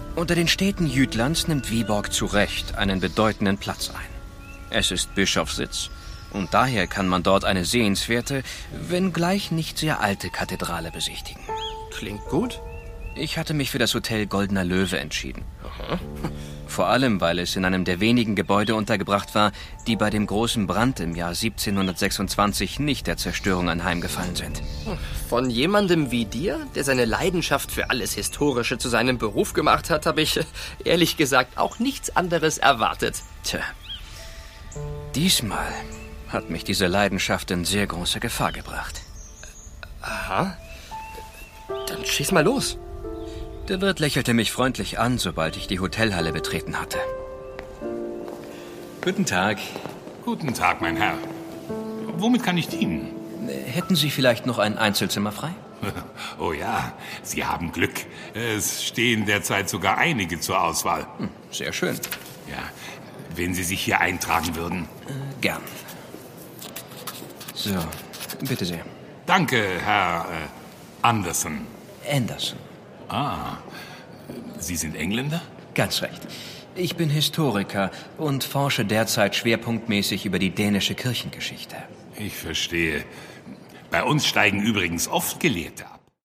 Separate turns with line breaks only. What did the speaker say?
Unter den Städten Jütlands nimmt Viborg zu Recht einen bedeutenden Platz ein. Es ist Bischofssitz und daher kann man dort eine sehenswerte, wenngleich nicht sehr alte Kathedrale besichtigen.
Klingt gut.
Ich hatte mich für das Hotel Goldener Löwe entschieden.
Aha.
Vor allem, weil es in einem der wenigen Gebäude untergebracht war, die bei dem großen Brand im Jahr 1726 nicht der Zerstörung anheimgefallen sind.
Von jemandem wie dir, der seine Leidenschaft für alles Historische zu seinem Beruf gemacht hat, habe ich, ehrlich gesagt, auch nichts anderes erwartet.
Tja, diesmal hat mich diese Leidenschaft in sehr große Gefahr gebracht.
Aha. Dann schieß mal los.
Der Wirt lächelte mich freundlich an, sobald ich die Hotelhalle betreten hatte. Guten Tag.
Guten Tag, mein Herr. Womit kann ich dienen?
Hätten Sie vielleicht noch ein Einzelzimmer frei?
Oh ja, Sie haben Glück. Es stehen derzeit sogar einige zur Auswahl.
Sehr schön.
Ja, wenn Sie sich hier eintragen würden.
Gern. So, bitte sehr.
Danke, Herr Anderson.
Anderson.
Ah, Sie sind Engländer?
Ganz recht. Ich bin Historiker und forsche derzeit schwerpunktmäßig über die dänische Kirchengeschichte.
Ich verstehe. Bei uns steigen übrigens oft Gelehrte ab.